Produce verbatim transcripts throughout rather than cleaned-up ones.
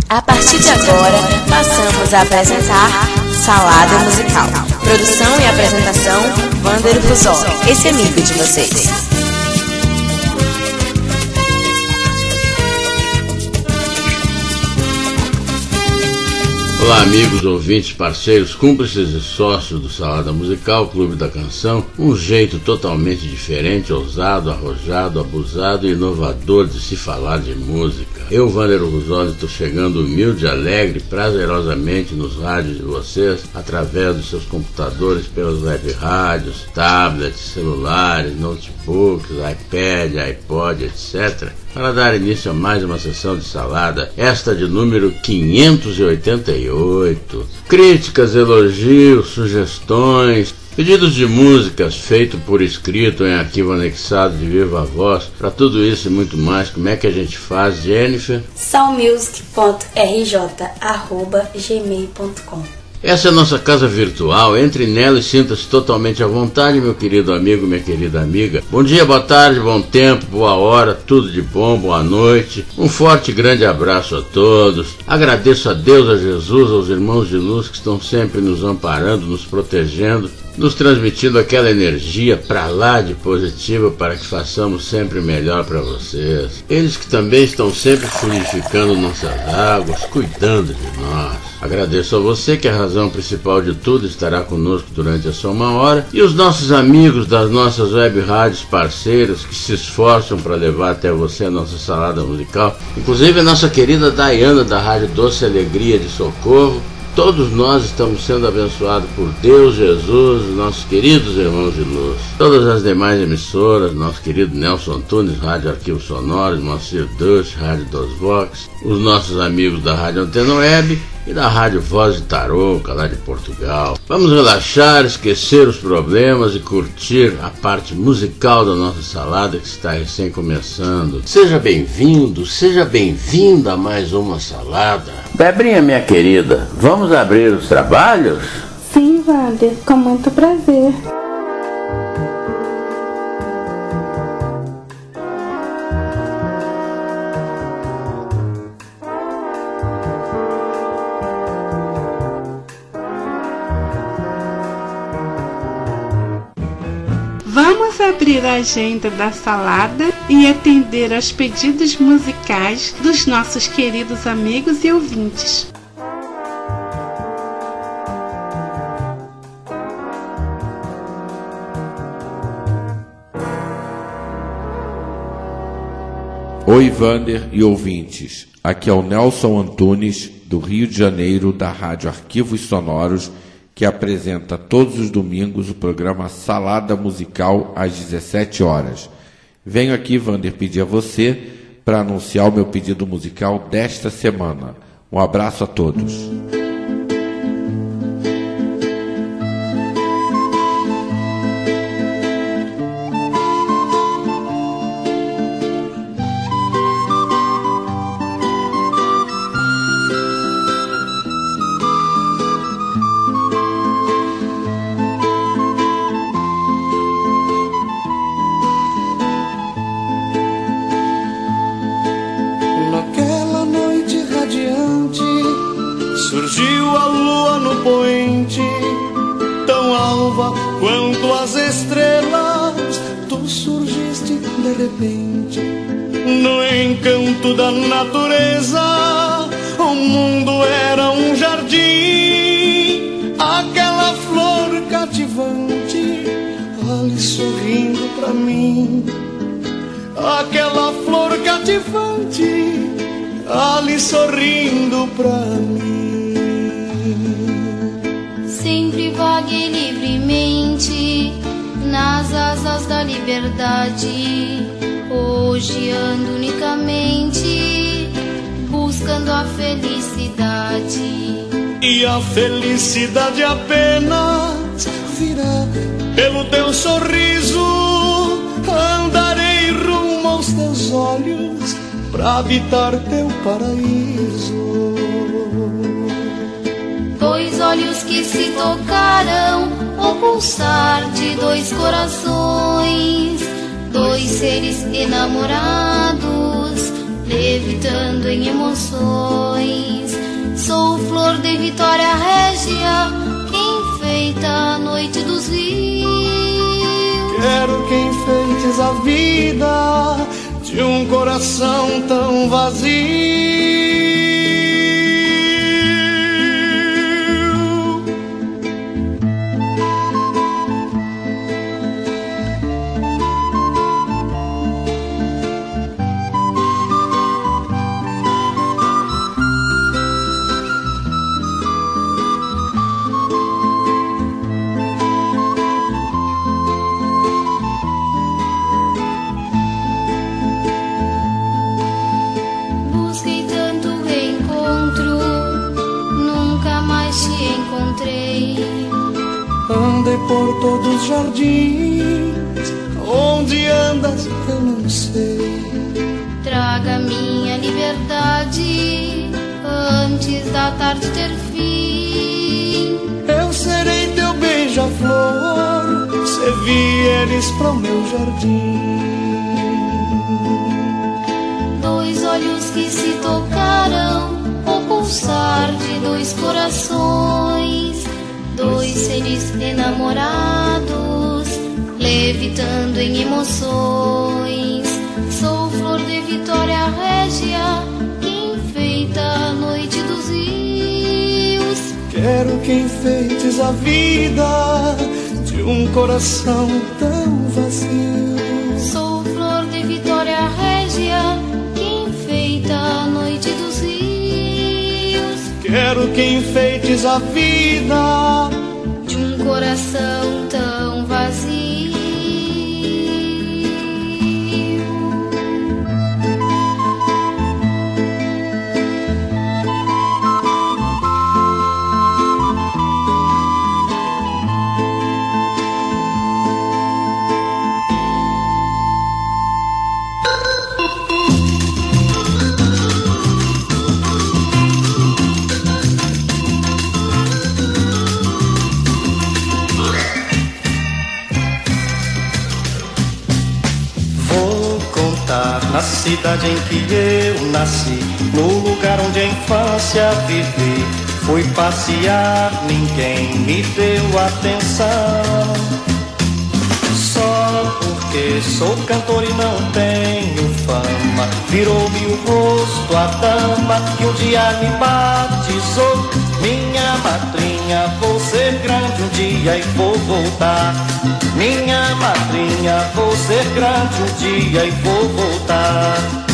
A partir de agora, passamos a apresentar Salada Musical. Produção e apresentação, Wander Fusoli, esse amigo de vocês. Olá, amigos, ouvintes, parceiros, cúmplices e sócios do Salada Musical, Clube da Canção. Um jeito totalmente diferente, ousado, arrojado, abusado e inovador de se falar de música. Eu, Wander Fusoli, estou chegando humilde, alegre, prazerosamente nos rádios de vocês, através dos seus computadores, pelas web rádios, tablets, celulares, notebooks, iPad, iPod, etcétera, para dar início a mais uma sessão de salada, esta de número quinhentos e oitenta e oito. Críticas, elogios, sugestões, pedidos de músicas feitos por escrito em arquivo anexado de viva voz. Para tudo isso e muito mais, como é que a gente faz, Jennifer? soundmusic ponto r j arroba gmail ponto com. Essa é a nossa casa virtual, entre nela e sinta-se totalmente à vontade, meu querido amigo, minha querida amiga. Bom dia, boa tarde, bom tempo, boa hora, tudo de bom, boa noite. Um forte e grande abraço a todos. Agradeço a Deus, a Jesus, aos irmãos de luz que estão sempre nos amparando, nos protegendo, nos transmitindo aquela energia pra lá de positiva para que façamos sempre melhor para vocês. Eles que também estão sempre fluidificando nossas águas, cuidando de nós. Agradeço a você que a razão principal de tudo estará conosco durante essa uma hora e os nossos amigos das nossas web rádios parceiras que se esforçam para levar até você a nossa salada musical, inclusive a nossa querida Dayana da Rádio Doce Alegria de Socorro. Todos nós estamos sendo abençoados por Deus, Jesus, nossos queridos irmãos de luz. Todas as demais emissoras, nosso querido Nelson Antunes, Rádio Arquivo Sonoro, Moacir Dush, Rádio Dos Vox, os nossos amigos da Rádio Antena Web e da Rádio Voz de Tarouca, lá de Portugal. Vamos relaxar, esquecer os problemas e curtir a parte musical da nossa salada que está recém começando. Seja bem-vindo, seja bem-vinda a mais uma salada. Bebrinha, minha querida, vamos abrir os trabalhos? Sim, Wander, com muito prazer. Vamos abrir a agenda da salada e atender aos pedidos musicais dos nossos queridos amigos e ouvintes. Oi, Wander e ouvintes. Aqui é o Nelson Antunes, do Rio de Janeiro, da Rádio Arquivos Sonoros, que apresenta todos os domingos o programa Salada Musical às dezessete horas. Venho aqui, Wander, pedir a você para anunciar o meu pedido musical desta semana. Um abraço a todos. Surgiu a lua no poente, tão alva quanto as estrelas. Tu surgiste de repente, no encanto da natureza. O mundo era um jardim, aquela flor cativante, ali sorrindo pra mim. Aquela flor cativante, ali sorrindo pra mim. Sempre vaguei livremente nas asas da liberdade. Hoje ando unicamente buscando a felicidade. E a felicidade apenas virá pelo teu sorriso. Andarei rumo aos teus olhos pra habitar teu paraíso. Dois olhos que se tocaram, o pulsar de dois corações, dois seres enamorados, levitando em emoções. Vitória Régia que enfeita a noite dos rios. Quero que enfeites a vida de um coração tão vazio. Andei por todos os jardins, onde andas eu não sei. Traga minha liberdade antes da tarde ter fim. Eu serei teu beija-flor, se vieres pro meu jardim. Dois olhos que se tocaram, o pulsar de dois corações. Dois seres enamorados, levitando em emoções. Sou flor de Vitória Régia que enfeita a noite dos rios. Quero que enfeites a vida de um coração tão vazio. Sou flor de Vitória Régia que enfeita a noite dos rios. Quero que enfeites a vida de um coração tão vazio. na cidade em que eu nasci, no lugar onde a infância vivi. Fui passear, ninguém me deu atenção. Só porque sou cantor e não tenho fama, virou-me o rosto a dama que um dia me batizou. Minha madrinha, vou ser grande um dia e vou voltar. Minha madrinha, vou ser grande um dia e vou voltar.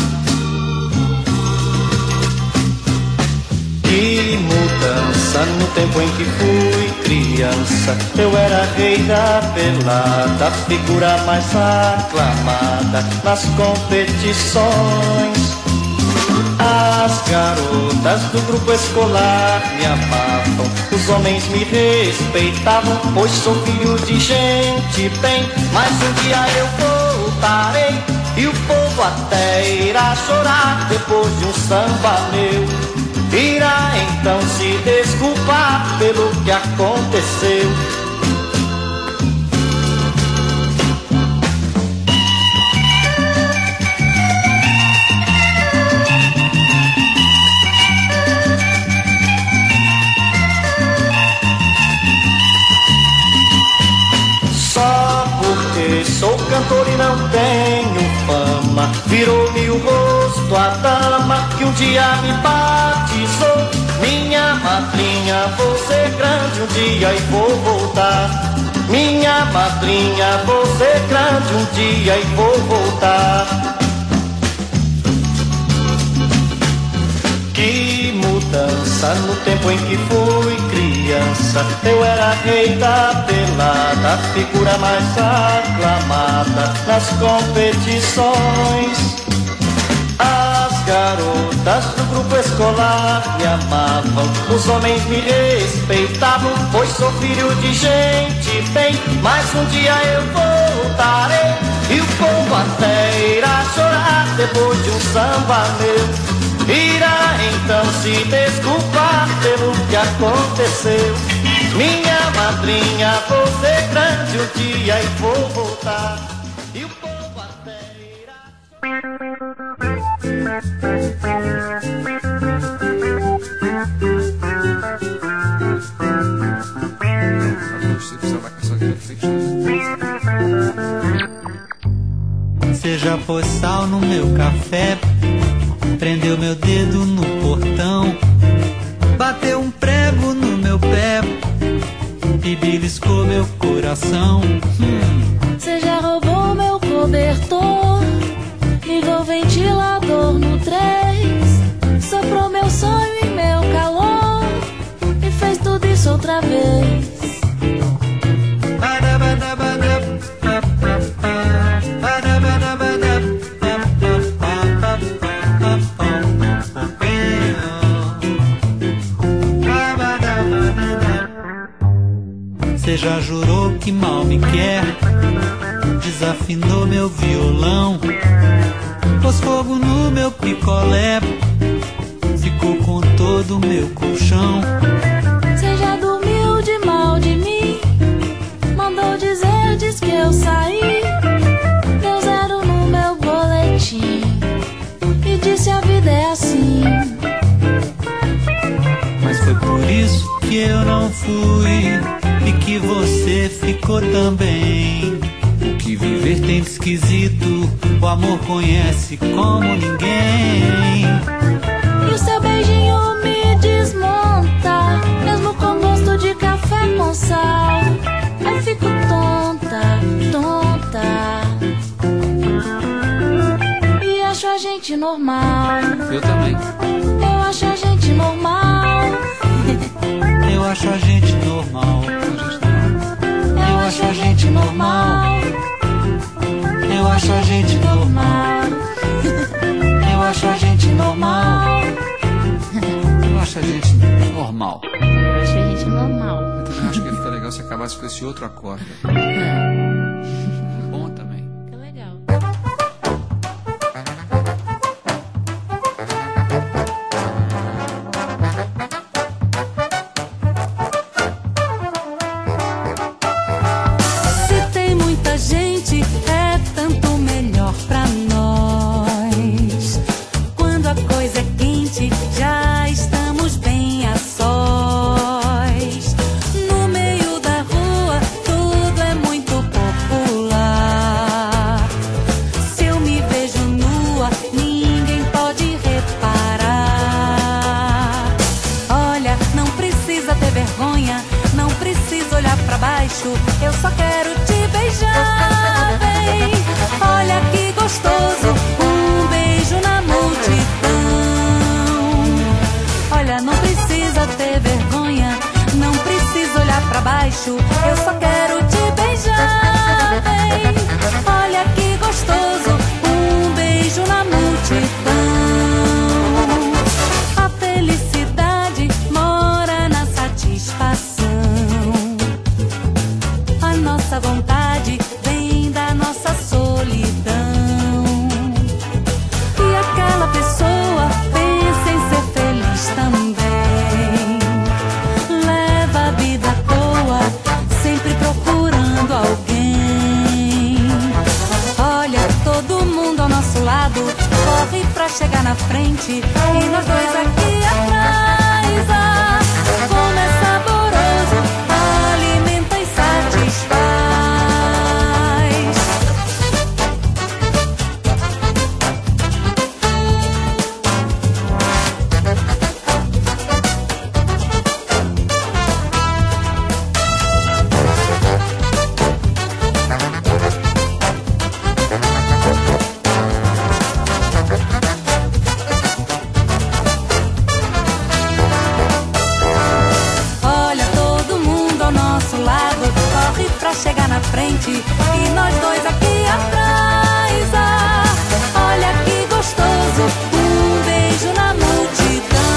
Que mudança no tempo em que fui criança. Eu era rei da pelada, figura mais aclamada nas competições. As garotas do grupo escolar me amavam, os homens me respeitavam, pois sou filho de gente bem. Mas um dia eu voltarei e o povo até irá chorar depois de um samba meu. Irá então se desculpar pelo que aconteceu. Só porque sou cantor e não tenho fama, virou-me o rosto a dama que um dia me batizou. Minha madrinha, vou ser grande um dia e vou voltar. Minha madrinha, vou ser grande um dia e vou voltar. Que mudança no tempo em que fui criança. Eu era rei da pelada, figura mais aclamada nas competições. As garotas do grupo escolar me amavam, os homens me respeitavam, pois sou filho de gente bem. Mas um dia eu voltarei e o povo até irá chorar depois de um samba meu. Irá então se desculpar pelo que aconteceu. Minha madrinha, vou ser grande um dia e vou voltar. E o povo até irá... Thank you. pôs sal no meu café, prendeu meu dedo no portão, bateu um prego no meu pé e beliscou meu coração. Você hum. já roubou meu cobertor, ligou o ventilador no três, soprou meu sonho e meu calor e fez tudo isso outra vez. Você já jurou que mal me quer, desafinou meu violão, pôs fogo no meu picolé, ficou com todo o meu colchão. Você já dormiu de mal de mim, mandou dizer, diz que eu saí, deu zero no meu boletim e disse a vida é assim. Mas foi por isso que eu não fui e que você ficou também. O que viver tem de esquisito, o amor conhece como ninguém. E o seu beijinho me desmonta, mesmo com gosto de café com sal. Eu fico tonta, tonta, e acho a gente normal. Eu também. Eu acho a gente normal. Eu acho a gente normal. Eu acho a gente normal. Eu acho a gente normal. Eu acho a gente normal. Eu acho a gente normal. Eu acho a gente normal. Eu também acho que ia ficar legal se acabasse com esse outro acorde. Bom também. Que legal. Eu só quero te beijar, bem. Olha que gostoso, um beijo na multidão. Olha, não precisa ter vergonha, não precisa olhar pra baixo. Eu só quero te beijar, bem. Olha que gostoso, um beijo na multidão. A felicidade mora na satisfação. Nossa vontade vem da nossa solidão. E aquela pessoa pensa em ser feliz também. Leva a vida à toa, sempre procurando alguém. Olha, todo mundo ao nosso lado corre pra chegar na frente e nós dois aqui atrás. Ah, como é saboroso, alimenta e satisfaz. Chegar na frente e nós dois aqui atrás. Ah, olha que gostoso, um beijo na multidão.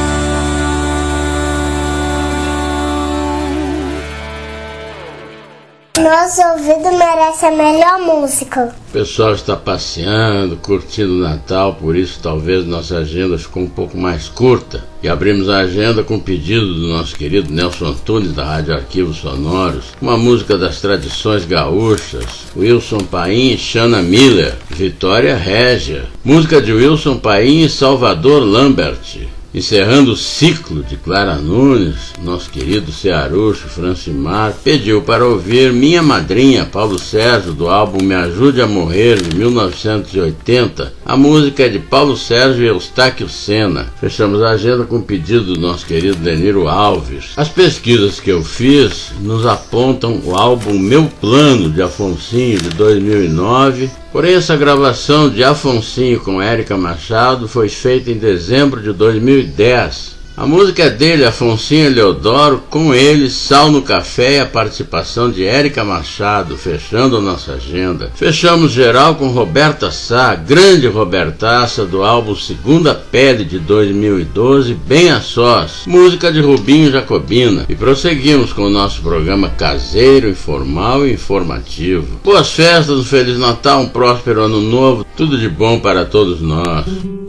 Nosso ouvido merece a melhor música. O pessoal está passeando, curtindo o Natal, por isso talvez nossa agenda ficou um pouco mais curta. E abrimos a agenda com o pedido do nosso querido Nelson Antunes, da Rádio Arquivos Sonoros, uma música das tradições gaúchas, Wilson Paim e Xana Miller, Vitória Régia, música de Wilson Paim e Salvador Lambert, Encerrando o ciclo de Clara Nunes, nosso querido cearucho Francimar pediu para ouvir Minha Madrinha, Paulo Sérgio, do álbum Me Ajude a Morrer, de mil novecentos e oitenta. A música é de Paulo Sérgio e Eustáquio Sena. Fechamos a agenda com o pedido do nosso querido Deniro Alves. As pesquisas que eu fiz nos apontam o álbum Meu Plano, de Afonsinho, de dois mil e nove. Porém, essa gravação de Afonsinho com Érica Machado foi feita em dezembro de dois mil e dez. A música é dele, Afonsinho Eleodoro, com ele, Sal no Café e a participação de Érica Machado, fechando a nossa agenda. Fechamos geral com Roberta Sá, grande Robertaça, do álbum Segunda Pele, de dois mil e doze, Bem a Sós, música de Rubinho Jacobina. E prosseguimos com o nosso programa caseiro, informal e informativo. Boas festas, um Feliz Natal, um próspero Ano Novo, tudo de bom para todos nós.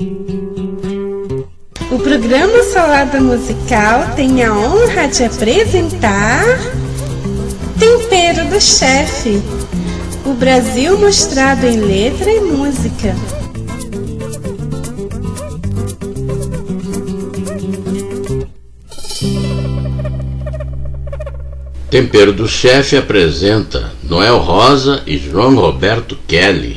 O programa Salada Musical tem a honra de apresentar Tempero do Chefe, o Brasil mostrado em letra e música. Tempero do Chefe apresenta Noel Rosa e João Roberto Kelly.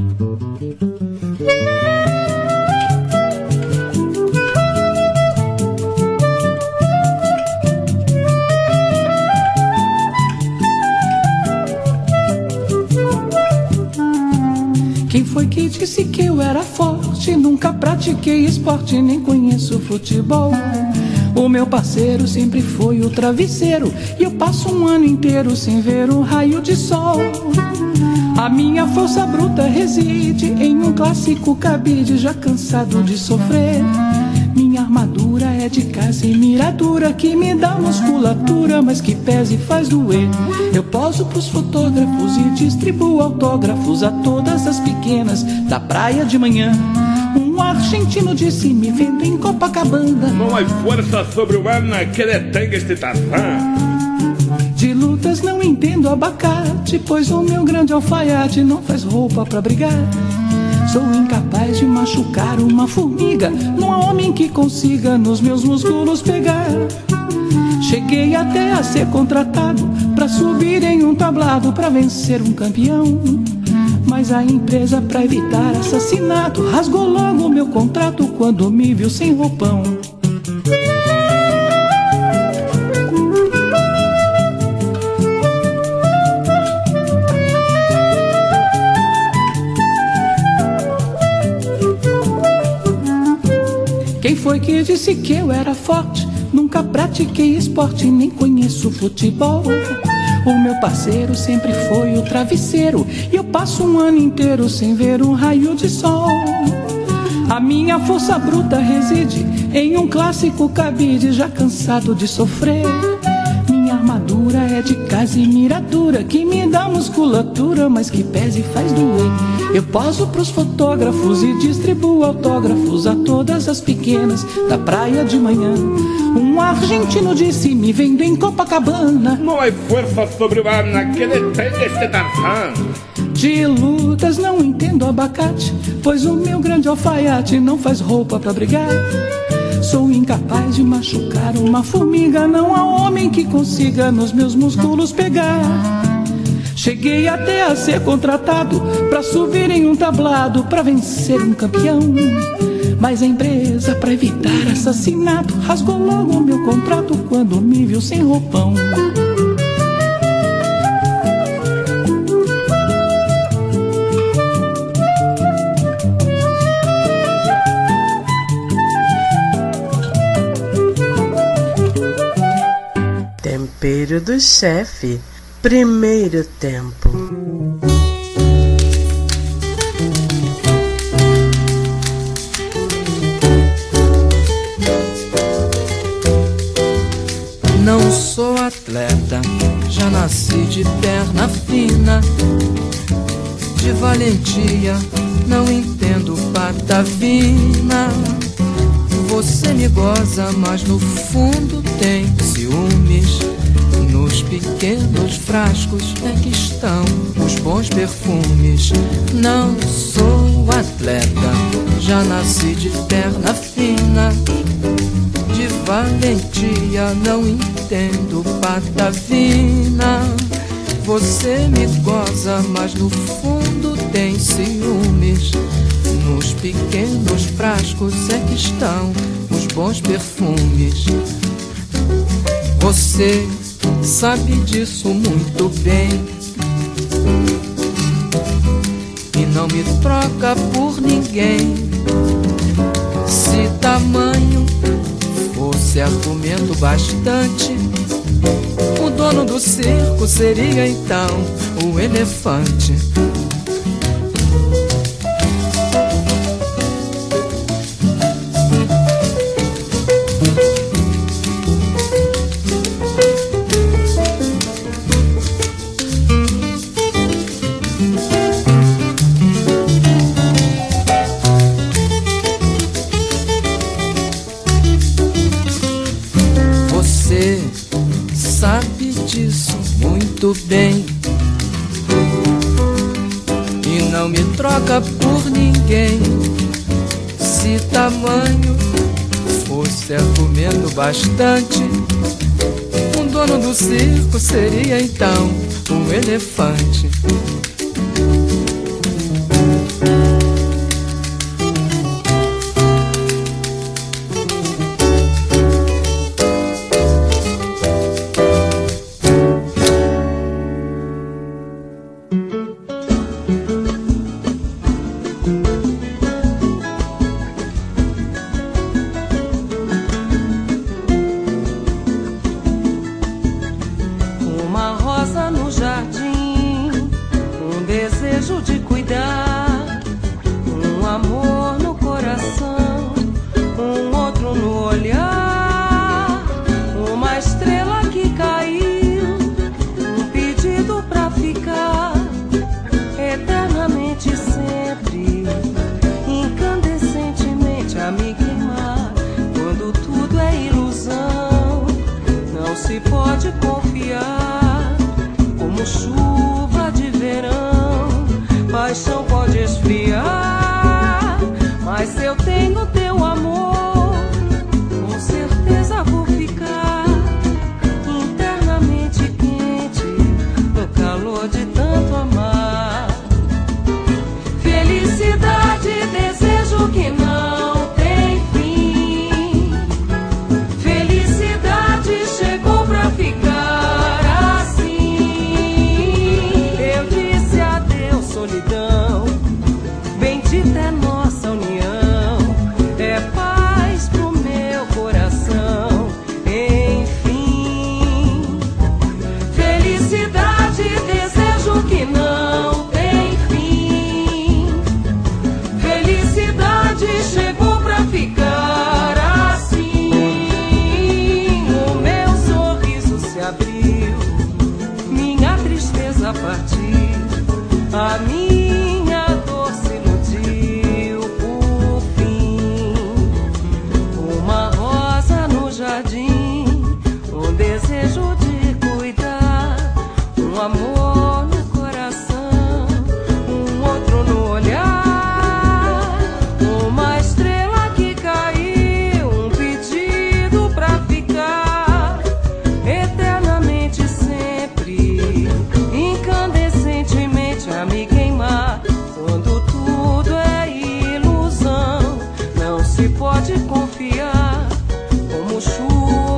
Quem foi que disse que eu era forte? Nunca pratiquei esporte, nem conheço futebol. O meu parceiro sempre foi o travesseiro, e eu passo um ano inteiro sem ver um raio de sol. A minha força bruta reside em um clássico cabide, já cansado de sofrer. Minha armadura é de casa e miradura, que me dá musculatura, mas que pesa e faz doer. Eu poso pros fotógrafos e distribuo autógrafos a todas as pequenas da praia de manhã. Um argentino disse me vendo em Copacabana: não há força sobre-humana que detenga este Tarzan. De lutas não entendo abacate, pois o meu grande alfaiate não faz roupa pra brigar. Sou incapaz de machucar uma formiga, não há homem que consiga nos meus músculos pegar. Cheguei até a ser contratado pra subir em um tablado, pra vencer um campeão. Mas a empresa, pra evitar assassinato, rasgou logo o meu contrato quando me viu sem roupão. Quem foi que disse que eu era forte? Nunca pratiquei esporte, nem conheço futebol. O meu parceiro sempre foi o travesseiro, e eu passo um ano inteiro sem ver um raio de sol. A minha força bruta reside em um clássico cabide, já cansado de sofrer. Minha armadura é de casa e miradura, que me dá musculatura, mas que pesa e faz doer. Eu poso pros fotógrafos e distribuo autógrafos a todas as pequenas da praia de manhã. Um argentino disse me vendo em Copacabana: não há força sobre-humana que detenha este Tarzan. De lutas não entendo abacate, pois o meu grande alfaiate não faz roupa pra brigar. Sou incapaz de machucar uma formiga, não há homem que consiga nos meus músculos pegar. Cheguei até a ser contratado pra subir em um tablado, pra vencer um campeão. Mas a empresa, pra evitar assassinato, rasgou logo o meu contrato quando me viu sem roupão. Tempero do Chefe, primeiro tempo. Não sou atleta, já nasci de perna fina. De valentia, não entendo patavina. Você me goza, mas no fundo tem ciúmes. Nos pequenos frascos é que estão os bons perfumes. Não sou atleta, já nasci de perna fina. valentia, não entendo patavina. Você me goza, mas no fundo tem ciúmes. Nos pequenos frascos é que estão os bons perfumes. Você sabe disso muito bem e não me troca por ninguém. Se tamanho fosse argumento bastante, o dono do circo seria então o elefante. Bem, e não me troca por ninguém. Se tamanho fosse argumento bastante, o dono do circo seria então um elefante. Pode confiar como chuva.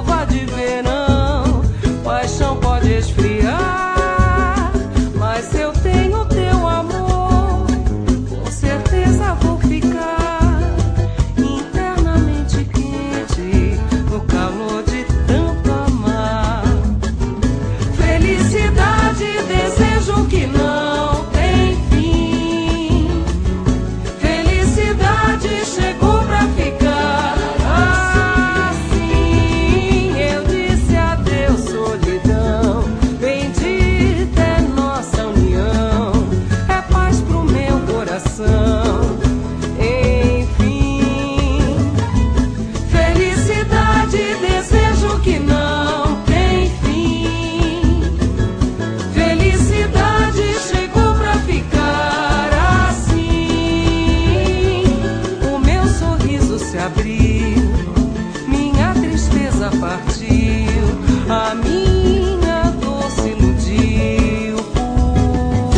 ela partiu, a minha dor se iludiu por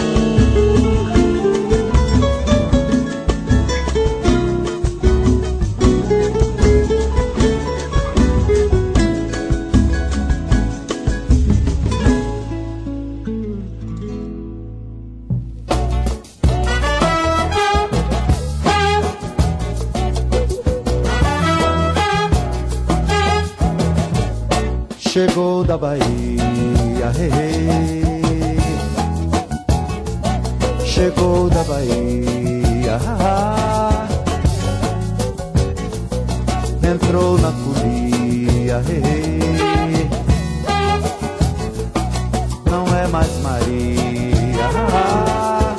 Chegou da Bahia, hey, hey. Chegou da Bahia, ah, ah. Entrou na folia, hey, hey. Não é mais Maria, ah, ah.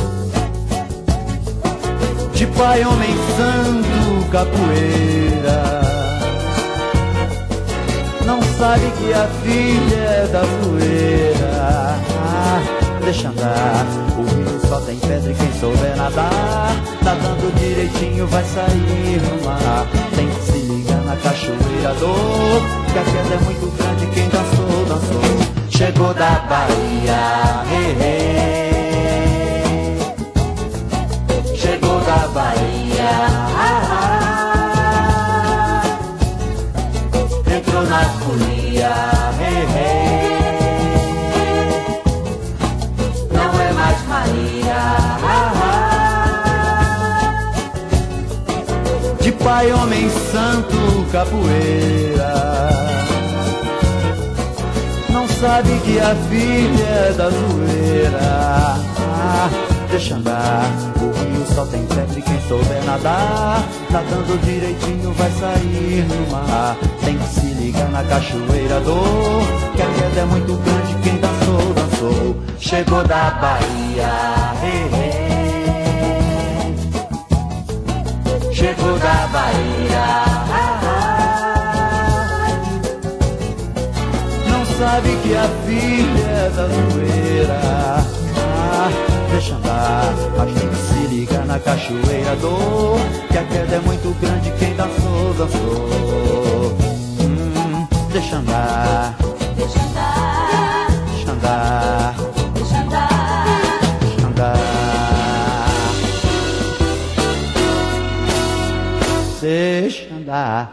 De pai, homem santo, capoeira. Não sabe que a filha é da zoeira. Ah, deixa andar, o rio só tem pedra e quem souber nadar, nadando direitinho vai sair no mar. Tem que se ligar na cachoeira dor, que a queda é muito grande, quem dançou, dançou. Chegou da Bahia, hey, hey. Chegou da Bahia, ah, ah. Entrou na folia, hey, hey. Não é mais Maria, ah, ah. De pai, homem santo, capoeira. Não sabe que a filha é da zoeira. Ah, deixa andar, o rio só tem pedra e quem souber nadar, nadando direitinho vai sair no mar. Tem que se ligar na cachoeira dor, que a queda é muito grande, quem dançou, dançou. Chegou da Bahia, hey, hey. Chegou da Bahia, ah, ah. Não sabe que a filha é da zoeira. Ah, deixa andar, mas tem que se ligar na cachoeira dor, que a queda é muito grande, quem dançou, dançou. Hum, deixa andar, deixa andar, deixa andar, deixa andar, deixa andar. Deixa andar.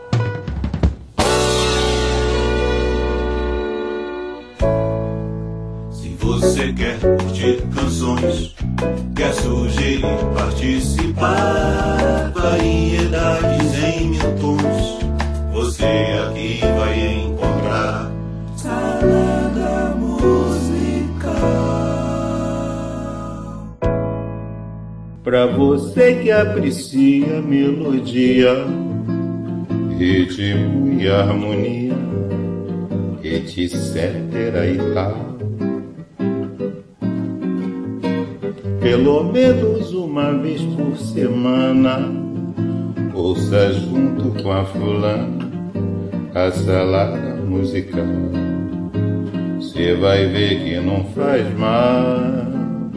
Você quer curtir canções, quer sugerir, participar, variedades em mil tons, você aqui vai encontrar Salada Musical. Pra você que aprecia melodia, ritmo e harmonia, etc e tal. Pelo menos uma vez por semana, ouça junto com a fulana a Salada Musical. Cê vai ver que não faz mal.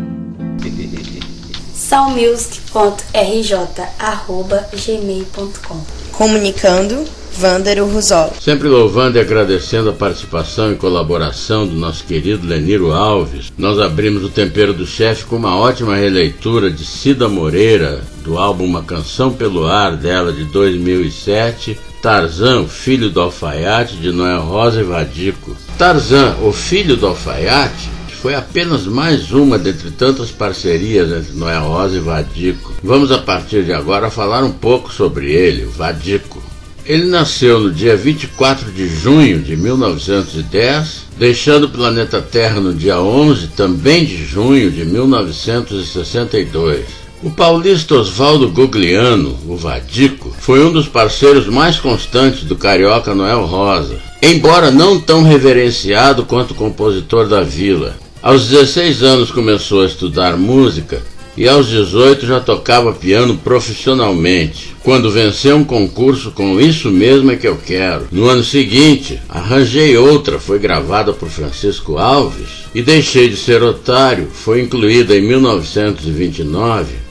salmusic ponto r j arroba gmail ponto com. Comunicando, Vândero Ruzolo. Sempre louvando e agradecendo a participação e colaboração do nosso querido Leniro Alves, nós abrimos o Tempero do Chefe com uma ótima releitura de Cida Moreira, do álbum Uma Canção pelo Ar, dela de dois mil e sete, Tarzan, o Filho do Alfaiate, de Noel Rosa e Vadico. Tarzan, o Filho do Alfaiate, foi apenas mais uma dentre tantas parcerias entre Noel Rosa e Vadico. Vamos a partir de agora falar um pouco sobre ele, o Vadico. Ele nasceu no dia vinte e quatro de junho de mil novecentos e dez, deixando o planeta Terra no dia onze, também de junho de mil novecentos e sessenta e dois. O paulista Oswaldo Gugliano, o Vadico, foi um dos parceiros mais constantes do carioca Noel Rosa, embora não tão reverenciado quanto o compositor da Vila. Aos dezesseis anos começou a estudar música e aos dezoito já tocava piano profissionalmente, quando venceu um concurso com Isso Mesmo É Que Eu Quero. No ano seguinte, Arranjei Outra foi gravada por Francisco Alves e Deixei de Ser Otário foi incluída em mil novecentos e vinte e nove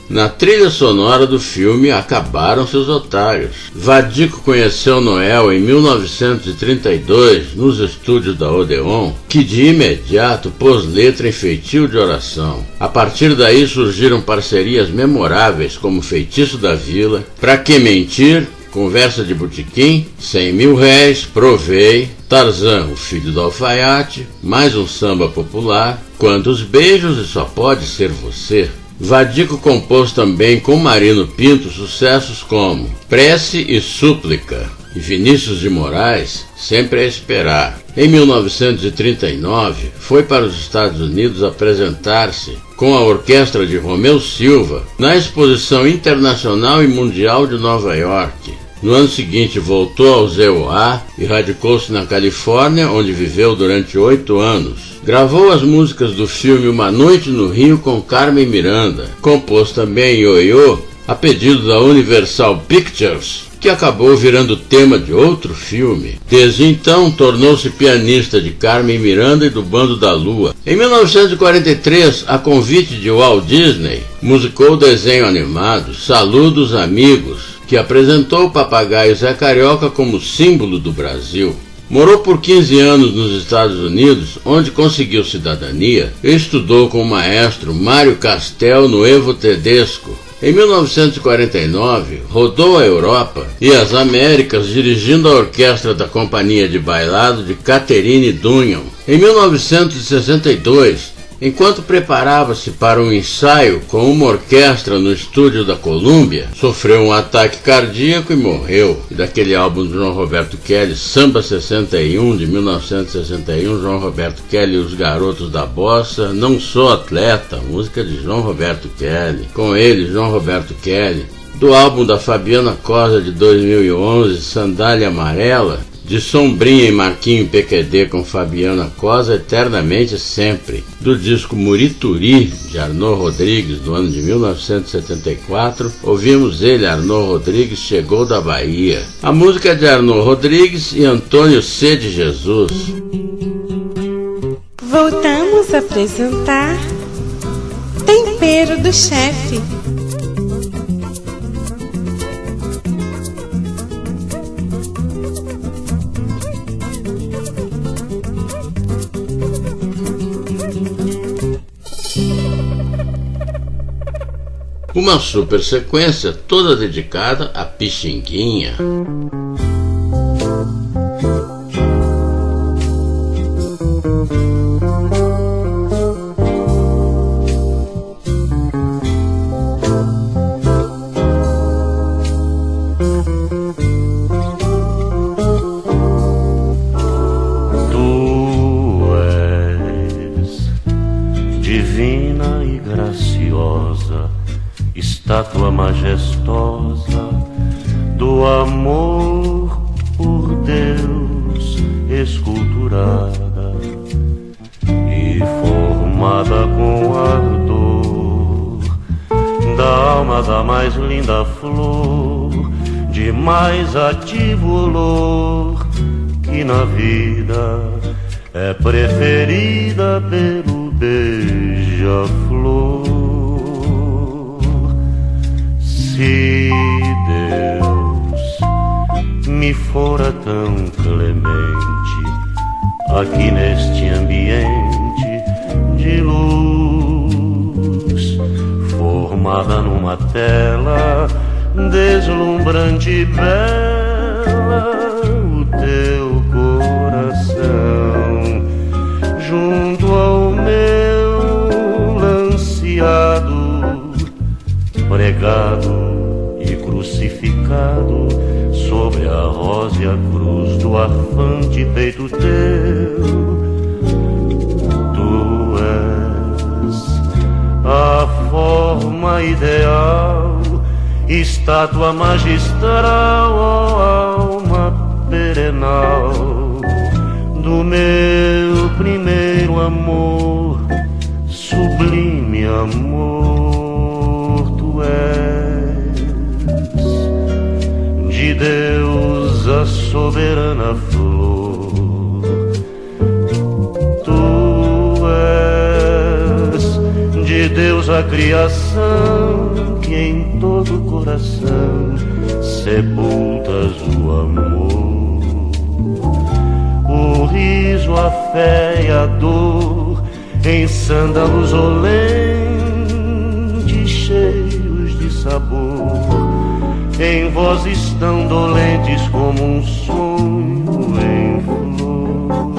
Na trilha sonora do filme Acabaram Seus Otários. Vadico conheceu Noel em mil novecentos e trinta e dois nos estúdios da Odeon, que de imediato pôs letra em Feitio de Oração. A partir daí surgiram parcerias memoráveis como Feitiço da Vila, Pra Que Mentir, Conversa de Botequim, Cem Mil Réis, Provei, Tarzan, o Filho do Alfaiate, mais um samba popular, Quantos Beijos e Só Pode Ser Você. Vadico compôs também com Marino Pinto sucessos como Prece e Súplica, e Vinícius de Moraes, Sempre a Esperar. Em mil novecentos e trinta e nove, foi para os Estados Unidos apresentar-se com a orquestra de Romeu Silva na Exposição Internacional e Mundial de Nova York. No ano seguinte voltou ao Z O A e radicou-se na Califórnia, onde viveu durante oito anos. Gravou as músicas do filme Uma Noite no Rio com Carmen Miranda. Compôs também Ioiô, a pedido da Universal Pictures, que acabou virando tema de outro filme. Desde então, tornou-se pianista de Carmen Miranda e do Bando da Lua. Em mil novecentos e quarenta e três, a convite de Walt Disney, musicou o desenho animado Saludos Amigos, que apresentou o papagaio Zé Carioca como símbolo do Brasil. Morou por quinze anos nos Estados Unidos, onde conseguiu cidadania, e estudou com o maestro Mário Castel no Evo Tedesco. Em mil novecentos e quarenta e nove, rodou a Europa e as Américas dirigindo a orquestra da Companhia de Bailado de Catherine Dunham. Em mil novecentos e sessenta e dois, enquanto preparava-se para um ensaio com uma orquestra no estúdio da Columbia, sofreu um ataque cardíaco e morreu. E daquele álbum de João Roberto Kelly, Samba sessenta e um, de mil novecentos e sessenta e um, João Roberto Kelly e os Garotos da Bossa, Não Sou Atleta, música de João Roberto Kelly. Com ele, João Roberto Kelly. Do álbum da Fabiana Cosa de dois mil e onze, Sandália Amarela, de Sombrinha e Marquinho P Q D com Fabiana Cosa, Eternamente Sempre. Do disco Murituri, de Arnaud Rodrigues, do ano de mil novecentos e setenta e quatro, ouvimos ele, Arnaud Rodrigues, Chegou da Bahia. A música é de Arnaud Rodrigues e Antônio C. de Jesus. Voltamos a apresentar Tempero do Chefe. Uma super sequência toda dedicada a Pixinguinha. Tu és divina e graciosa, estátua majestosa do amor por Deus esculturada e formada com ardor da alma da mais linda flor, de mais ativo olor, que na vida é preferida pelo beija-flor. Se Deus me fora tão clemente aqui neste ambiente de luz, formada numa tela deslumbrante e bela, o teu coração junto ao meu lanceado, pregado e crucificado sobre a rosa e a cruz do arfante peito teu. Tu és a forma ideal, estátua magistral, ó alma perenal do meu primeiro amor, sublime amor. Tu és de Deus a soberana flor. Tu és de Deus a criação que em todo o coração sepultas o amor. O riso, a fé e a dor em sândalos olentes cheios de sabor, em vozes tão dolentes como um sonho em flor.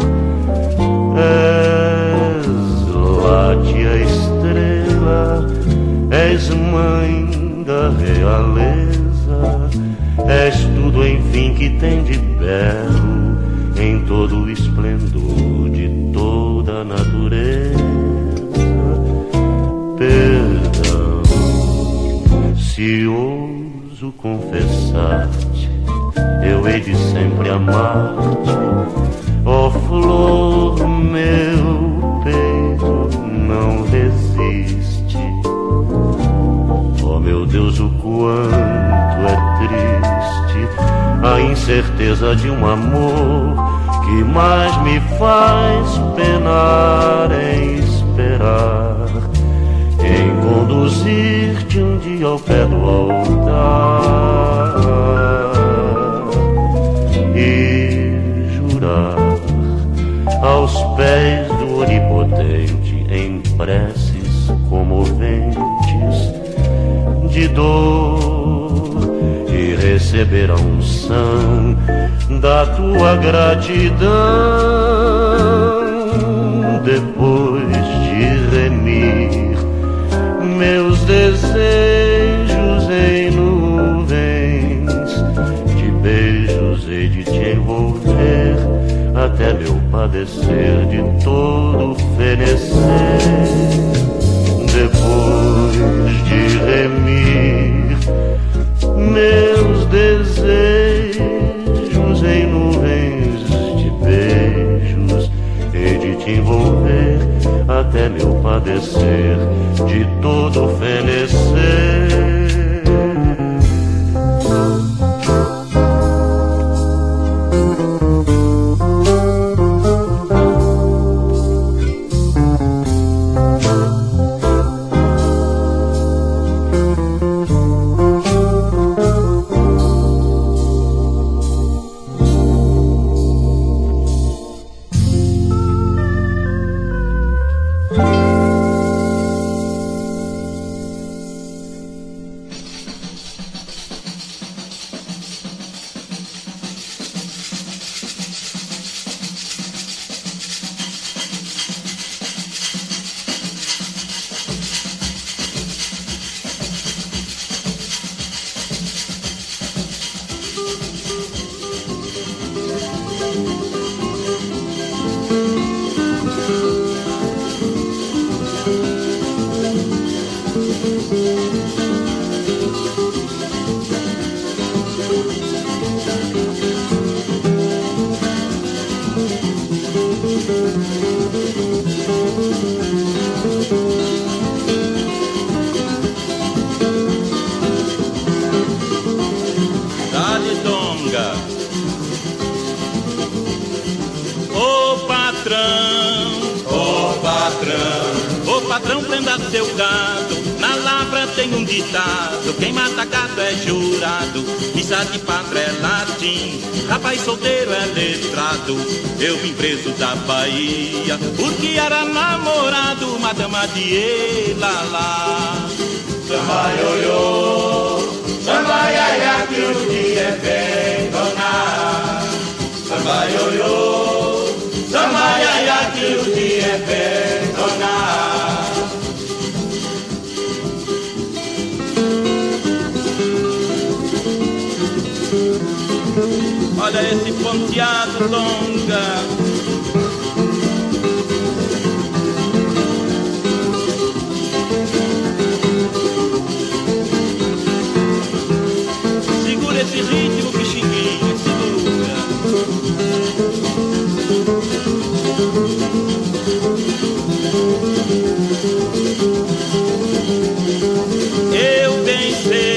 És late a estrela, és mãe da realeza, és tudo enfim que tem de belo em todo o esplendor de toda a natureza. Perdão, se ouso confessar-te, eu hei de sempre amar-te, ó flor, meu peito não resiste. Ó meu Deus, o quanto é triste a incerteza de um amor que mais me faz penar em esperar, em conduzir-te um dia ao pé do altar e jurar aos pés do Onipotente em preces comoventes de dor e receber a unção da tua gratidão, depois de remir meus desejos em nuvens de beijos e de te envolver até meu padecer de todo fenecer, depois de remir meus desejos em nuvens de beijos e de te envolver até meu padecer de todo fenecer. Eu vim preso da Bahia porque era namorado uma dama de Elalá. Samba ioiô, samba iaia que o dia vem donar. Samba ioiô, samba iaia que o dia vem donar. Olha esse ponteado longa, segura esse ritmo, Pixinguinha, segura. Eu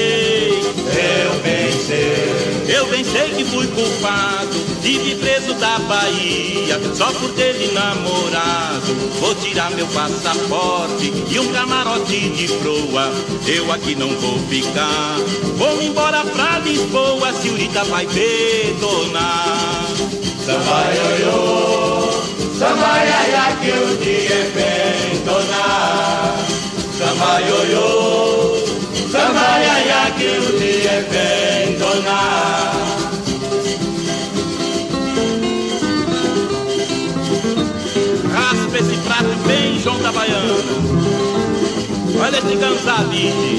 pensei, eu pensei, eu pensei que fui culpado de vir preso da da Bahia, só por ter lhe namorado. Vou tirar meu passaporte e um camarote de proa. Eu aqui não vou ficar, vou embora pra Lisboa, a senhorita vai detonar. Samba ioiô, samba iaia, que o dia é bentonar. Samba ioiô, samba iaia, que o dia é bentonar. Raspa esse prato bem, João da Baiana. Olha esse cansadite.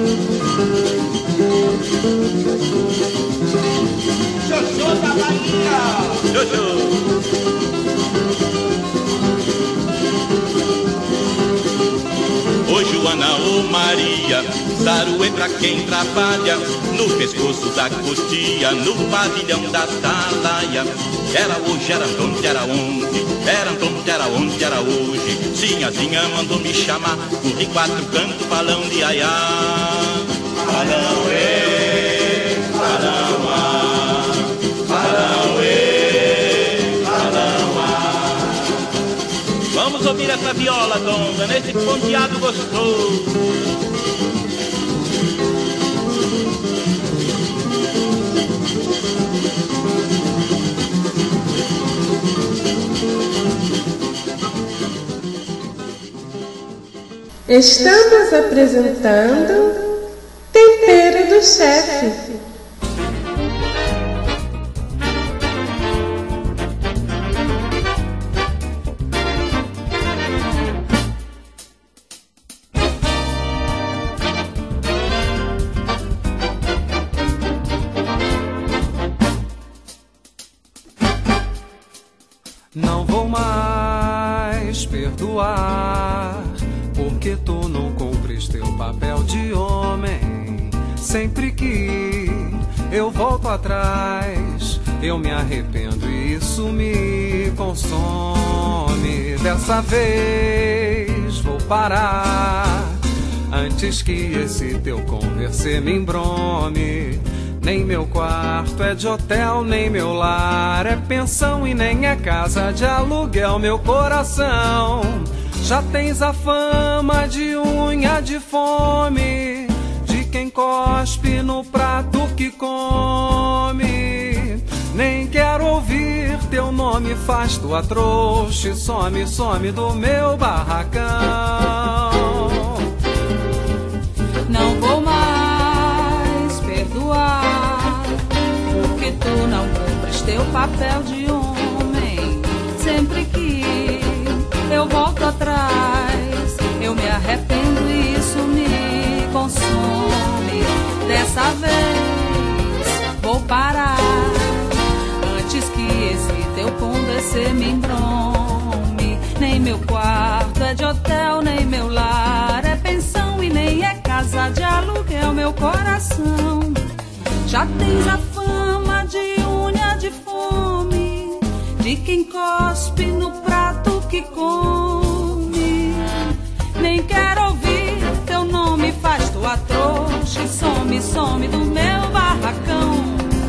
Xoxô da Bahia. Xoxô. Ô Joana, ô Maria, saruê pra quem trabalha, no pescoço da cotia, no pavilhão da Atalaia. Era hoje, era onde, era onde, era onde, era onde, era hoje. Sinhazinha mandou me chamar, corri quatro cantos, balão de aiá. Balão ê, balão á, balão ê, balão á. Vamos ouvir essa viola, dona, nesse ponteado gostoso. Estamos apresentando Tempero do Chefe. Não vou mais perdoar, porque tu não cumpres teu papel de homem. Sempre que eu volto atrás, eu me arrependo e isso me consome. Dessa vez vou parar, antes que esse teu converser me embrome. Nem meu quarto é de hotel, nem meu lar é pensão e nem é casa de aluguel, meu coração. Já tens a fama de unha de fome, de quem cospe no prato que come. Nem quero ouvir teu nome, faz tua trouxa e some, some do meu barracão. Não vou mais perdoar, porque tu não cumpres teu papel de homem. Sempre que eu volto atrás, eu me arrependo e isso me consome. Dessa vez vou parar, antes que esse teu converser me embrome. Nem meu quarto é de hotel, nem meu lar é pensão e nem é casa de aluguel, meu coração. Já tens a fama de unha de fome, de quem cospe no prato que come. Nem quero ouvir teu nome, faz tua trouxa e some, some do meu barracão.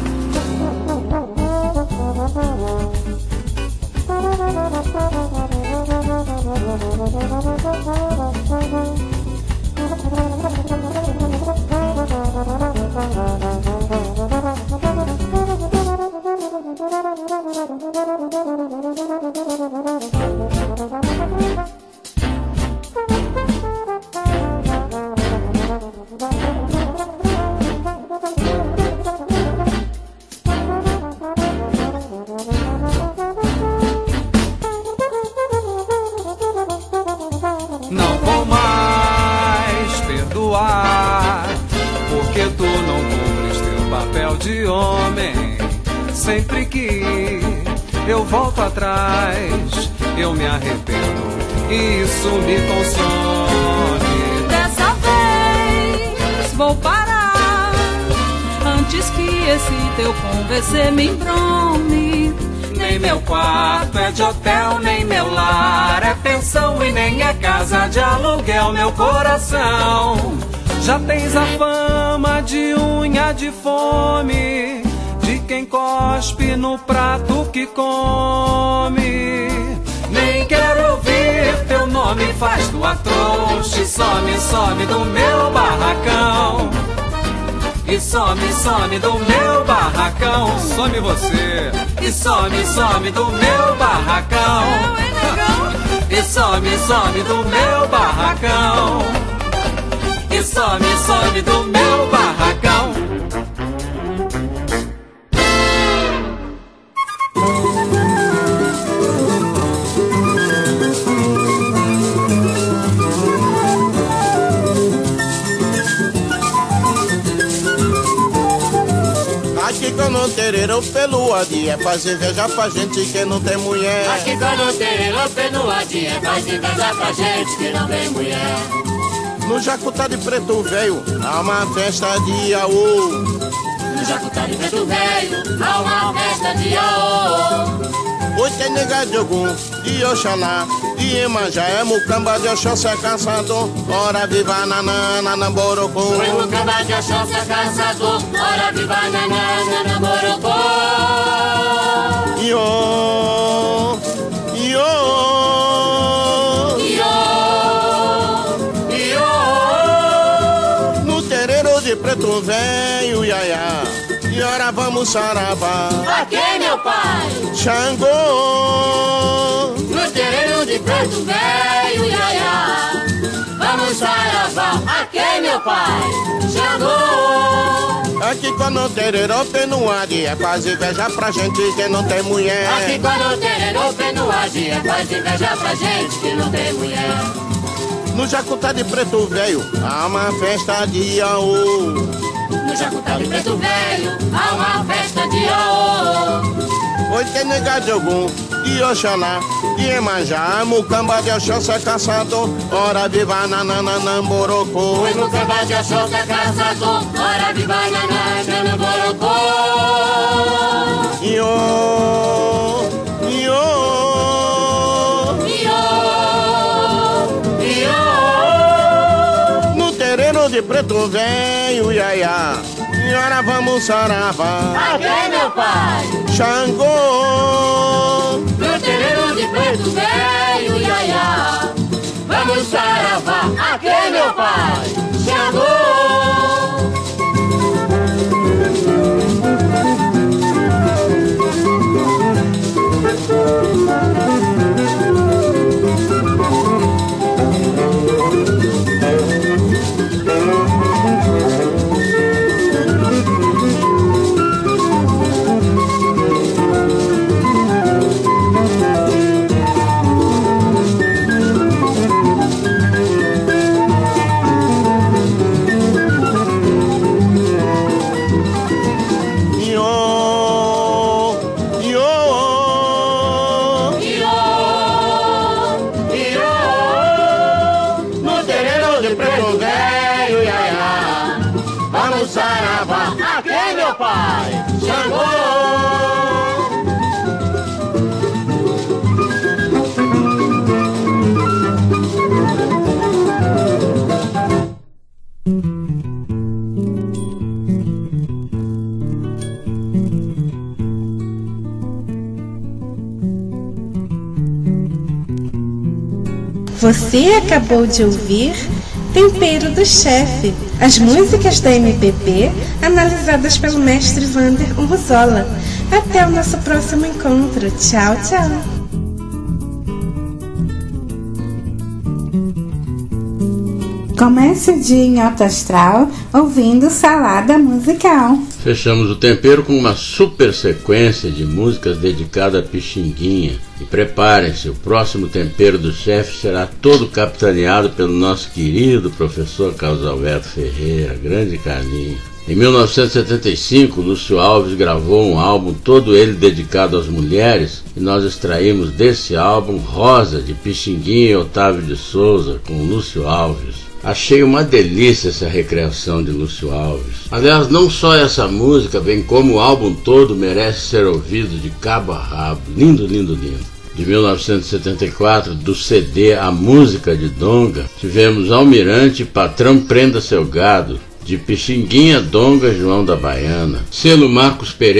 Não vou mais perdoar, porque tu não cumpres teu papel de homem. Sempre que eu volto atrás, eu me arrependo e isso me consome. Dessa vez vou parar, antes que esse teu converser me embrome. Nem meu quarto é de hotel, nem meu lar é pensão e nem é casa de aluguel, meu coração. Já tens a fama de unha de fome, de quem cospe no prato que come. Nem quero ouvir teu nome, faz tua trouxa e some, some do meu barracão. E some, some do meu barracão. Some você. E some, some do meu barracão. E some, some do meu barracão. E some, some do meu barracão. Aqui no terreiro pelo adi é faz inveja pra gente que não tem mulher. Aqui no terreiro pelo adi é faz inveja pra gente que não tem mulher. No Jacutá de Preto Velho há uma festa de Iaô. No Jacutá de Preto Velho há uma festa de Iaô. Oi tem nega de Ogum, de Oxalá, de Iemanjá, é Mucamba de Oxóssi é caçador. Ora viva nanana namborocô. Oi Mucamba de Oxóssi é caçador. Ora viva nanana namborocô. Iô, iô, iô, iô. No terreiro de Preto Velho, iaiá. E ora vamos saravá. Aqui, meu pai. Xangô. No terreiro de Preto Velho, iaiá. Vamos saravá. Aqui, meu pai. Xangô. Aqui quando o terreiro penuade é quase inveja pra gente que não tem mulher. Aqui quando o terreiro penuade é quase inveja pra gente que não tem mulher. No Jacutá de Preto Velho há uma festa de Iaô. No Jacutá de Preto Velho há uma festa de Iaô. Oi tem nega de Ogum, de Oxalá, de Iemanjá, Mucamba de Oxóssi é caçador. Ora viva nanana namborocô. Oi Mucamba de Oxóssi é caçador. Ora viva nanana namborocô. Iô, iô, iô, iô. No terreiro de Preto Velho, iaiá. E ora vamos saravá. Aqui, meu pai. Xangô. No terreiro de Preto Velho, iaiá. Vamos saravá. Aqui, meu pai. Xangô. Você acabou de ouvir Tempero do Chefe, as músicas da M P B analisadas pelo mestre Vander Urruzola. Até o nosso próximo encontro. Tchau, tchau. Comece o dia em alto astral ouvindo Salada Musical. Fechamos o tempero com uma super sequência de músicas dedicada a Pixinguinha. E preparem-se, o próximo Tempero do Chefe será todo capitaneado pelo nosso querido professor Carlos Alberto Ferreira, grande Carlinhos. Em mil novecentos e setenta e cinco, Lúcio Alves gravou um álbum todo ele dedicado às mulheres e nós extraímos desse álbum Rosa, de Pixinguinha e Otávio de Souza, com Lúcio Alves. Achei uma delícia essa recriação de Lúcio Alves. Aliás, não só essa música, bem como o álbum todo merece ser ouvido de cabo a rabo. Lindo, lindo, lindo. De mil novecentos e setenta e quatro, do C D A Música de Donga, tivemos Almirante, Patrão Prenda Seu Gado, de Pixinguinha, Donga, João da Baiana. Selo Marcos Pereira.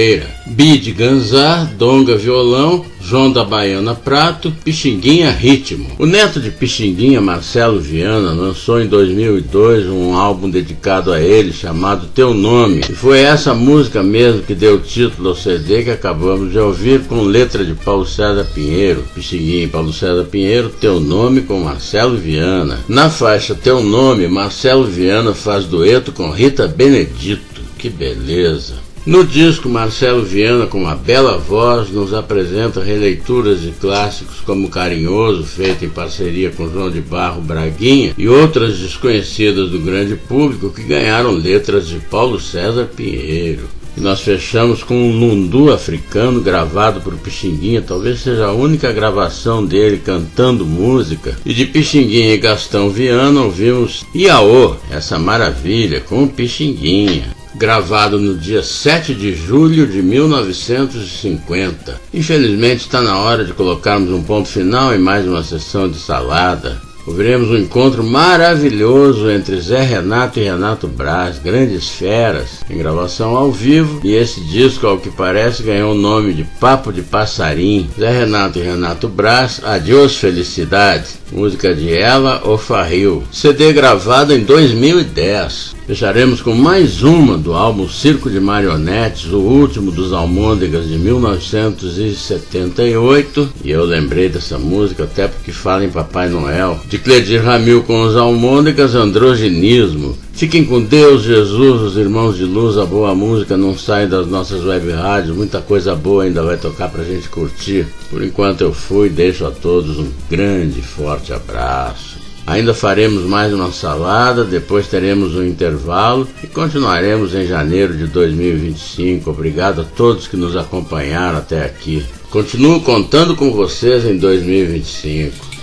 Bide Ganzar, Donga violão, João da Baiana prato, Pixinguinha ritmo. O neto de Pixinguinha, Marcelo Viana, lançou em dois mil e dois um álbum dedicado a ele chamado Teu Nome, e foi essa música mesmo que deu título ao C D que acabamos de ouvir, com letra de Paulo César Pinheiro. Pixinguinha e Paulo César Pinheiro, Teu Nome, com Marcelo Viana. Na faixa Teu Nome, Marcelo Viana faz dueto com Rita Benedito. Que beleza! No disco, Marcelo Viana, com uma bela voz, nos apresenta releituras de clássicos como Carinhoso, feito em parceria com João de Barro Braguinha, e outras desconhecidas do grande público que ganharam letras de Paulo César Pinheiro. E nós fechamos com um lundu africano gravado por Pixinguinha, talvez seja a única gravação dele cantando música. E de Pixinguinha e Gastão Viana ouvimos Iaô, essa maravilha, com Pixinguinha, gravado no dia sete de julho de mil novecentos e cinquenta. Infelizmente está na hora de colocarmos um ponto final em mais uma sessão de salada. Ouviremos um encontro maravilhoso entre Zé Renato e Renato Braz, grandes feras, em gravação ao vivo, e esse disco, ao que parece, ganhou o nome de Papo de Passarim. Zé Renato e Renato Braz, Adiós Felicidade, música de Ela Ofarril, C D gravado em dois mil e dez. Fecharemos com mais uma do álbum Circo de Marionetes, o último dos Almôndegas, de mil novecentos e setenta e oito, e eu lembrei dessa música até porque fala em Papai Noel. De Cledir Ramil com os Almôndegas, Androginismo. Fiquem com Deus, Jesus, os irmãos de luz, a boa música não sai das nossas web rádios, muita coisa boa ainda vai tocar pra gente curtir. Por enquanto eu fui, deixo a todos um grande e forte abraço. Ainda faremos mais uma salada, depois teremos um intervalo e continuaremos em janeiro de dois mil e vinte e cinco. Obrigado a todos que nos acompanharam até aqui. Continuo contando com vocês em dois mil e vinte e cinco.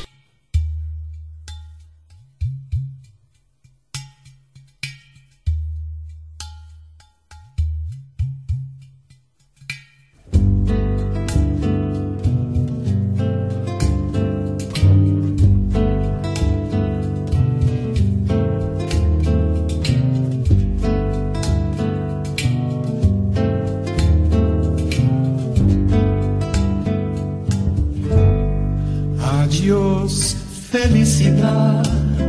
Adiós, felicidad.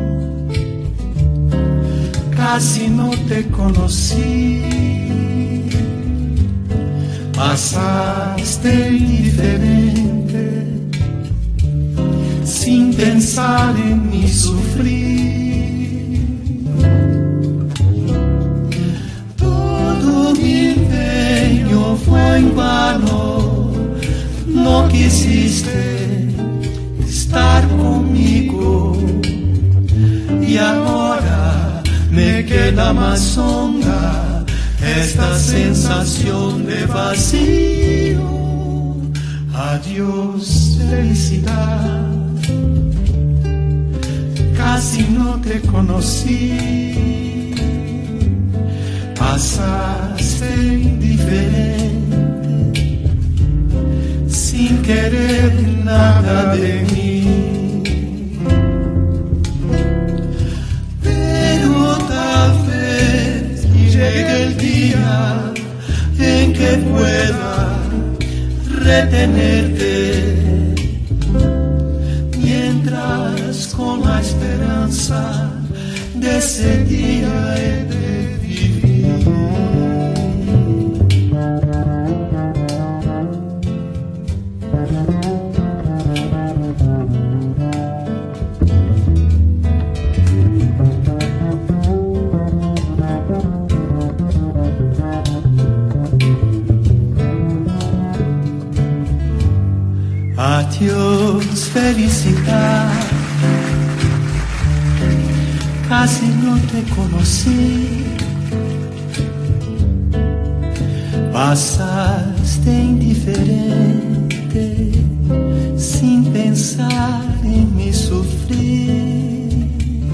Casi no te conocí. Pasaste indiferente, sin pensar en mi sufrir. Todo mi empeño fue en vano, no quisiste estar conmigo, y ahora me queda más honda esta sensación de vacío. Adiós, felicidad. Casi no te conocí, pasaste indiferente, sin querer nada de mí. Pero tal vez llegue el día en que pueda retenerte, mientras con la esperanza de ese día he de vivir. Adiós, felicidad. Casi no te conocí, pasaste indiferente, sin pensar en mi sufrir.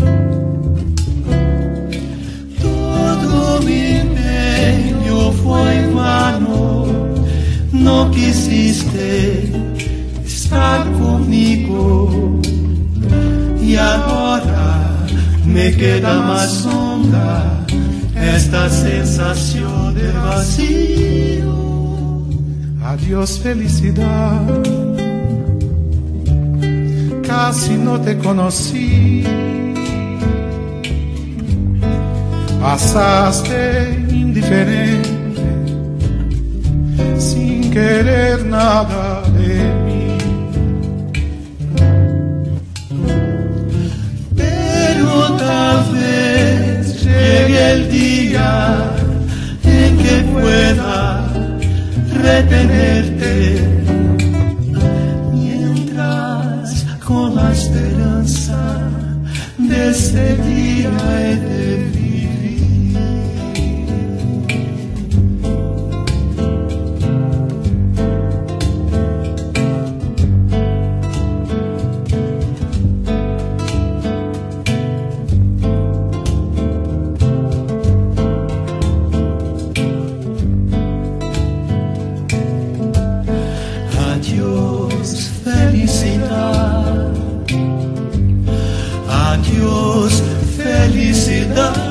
Todo mi empeño fue en vano, no quisiste estar conmigo, y ahora me queda más honda esta sensación de vacío. Adiós felicidad, casi no te conocí, pasaste indiferente, sin querer nada de mí. Pero tal vez llegue el día en que pueda retenerte, mientras con la esperanza de ese día he de vivir. Adiós felicidad, adiós felicidad.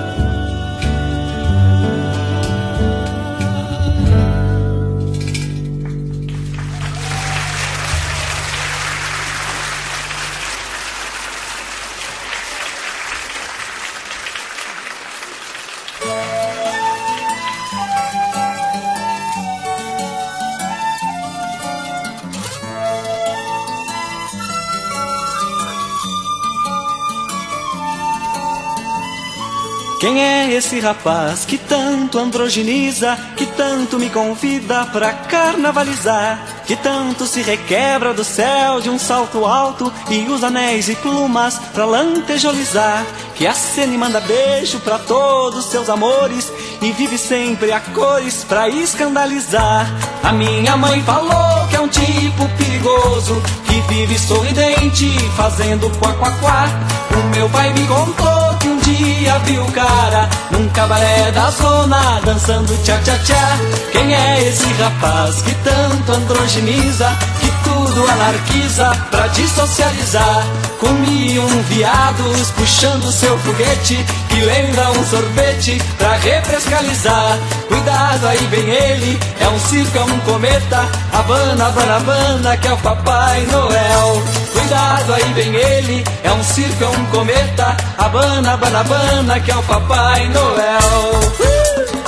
Quem é esse rapaz que tanto androginiza, que tanto me convida pra carnavalizar, que tanto se requebra do céu de um salto alto e usa anéis e plumas pra lantejolizar, que acena e manda beijo pra todos seus amores e vive sempre a cores pra escandalizar? A minha mãe falou que é um tipo perigoso, que vive sorridente fazendo quá quá quá. O meu pai me contou que um dia viu o cara num cabaré da zona dançando tchá tchá tchá. Quem é esse rapaz que tanto androginiza, que tudo anarquiza pra dessocializar? Comi um viados puxando seu foguete, que lembra um sorvete pra refrescalizar. Cuidado aí vem ele, é um circo, é um cometa, Havana, Havana, Havana, que é o Papai Noel. Cuidado aí vem ele, é um circo, é um cometa, Havana, Havana, Havana, que é o Papai Noel. Uh!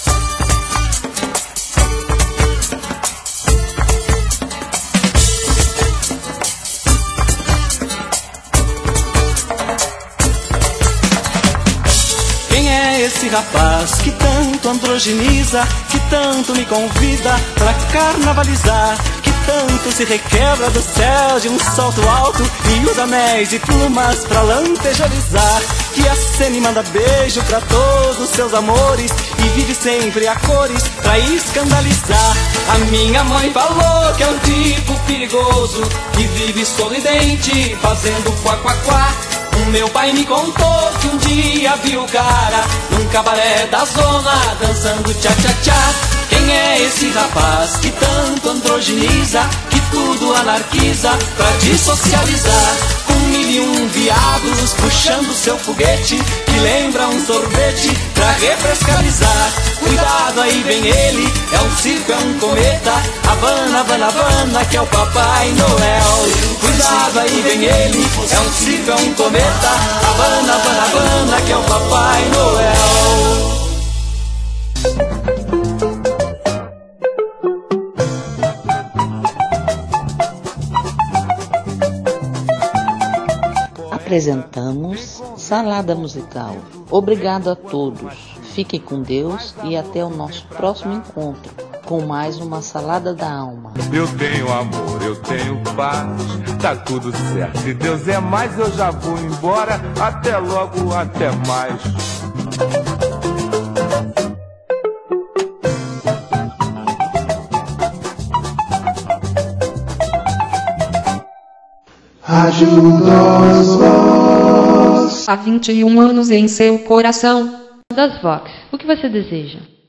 Esse rapaz que tanto androginiza, que tanto me convida pra carnavalizar, que tanto se requebra do céu de um salto alto e usa anéis e plumas pra lantejolizar, que acena e manda beijo pra todos seus amores e vive sempre a cores pra escandalizar. A minha mãe falou que é um tipo perigoso, que vive sorridente fazendo quá quá quá. O meu pai me contou que um dia viu o cara num cabaré da zona dançando tchá tchá tchá. Quem é esse rapaz que tanto androginiza, que tudo anarquiza pra dessocializar? Com mil e um viados puxando seu foguete, que lembra um sorvete pra refrescalizar. Cuidado aí vem ele, é um circo, é um cometa, Havana, Havana, Havana, que é o Papai Noel. Cuidado aí vem ele, é um circo, é um cometa, Havana, Havana, Havana, que é o Papai Noel. Apresentamos Salada Musical. Obrigado a todos. Fiquem com Deus e até o nosso próximo encontro com mais uma Salada da Alma. Eu tenho amor, eu tenho paz, tá tudo certo. Se Deus é mais, eu já vou embora. Até logo, até mais. Ajuda-os, Voz. Há vinte e um anos em seu coração. Das Vox, o que você deseja?